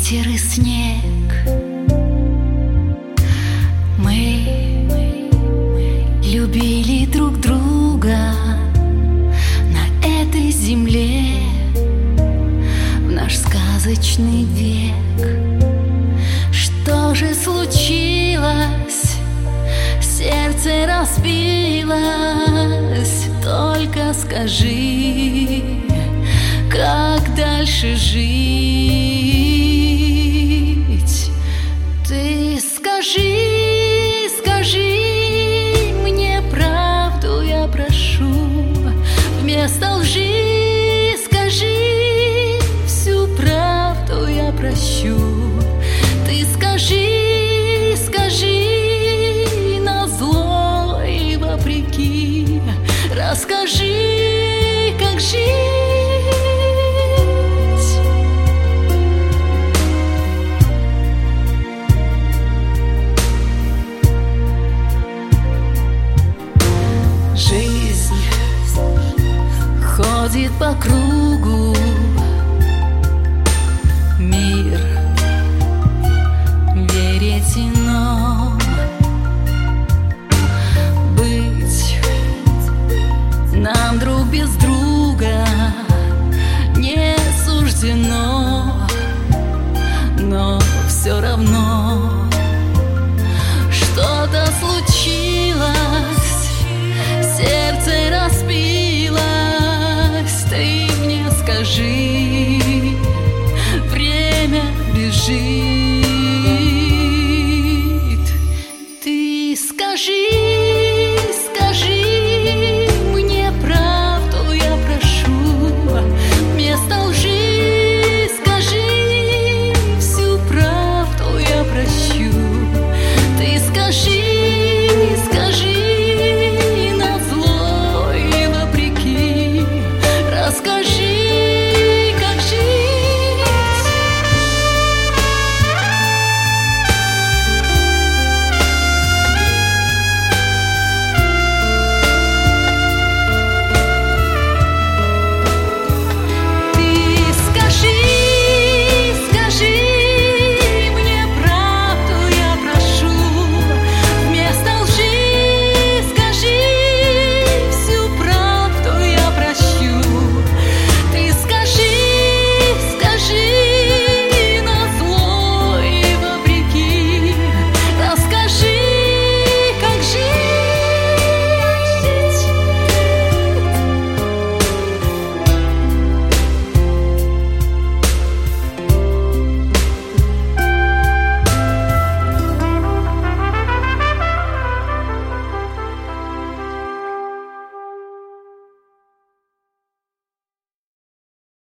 ветер и снег. Мы любили друг друга на этой земле в наш сказочный век. Что же случилось? Сердце разбилось. Только скажи, как дальше жить? Ты скажи, скажи мне правду, я прошу. Вместо лжи скажи всю правду, я прощу. Ты скажи, скажи назло и вопреки. Расскажи, как жить. Жизнь ходит по кругу, мир веретеном. Быть нам друг без друга не суждено, но все равно что-то случилось. Сердце разбилось, ты мне скажи, время бежит.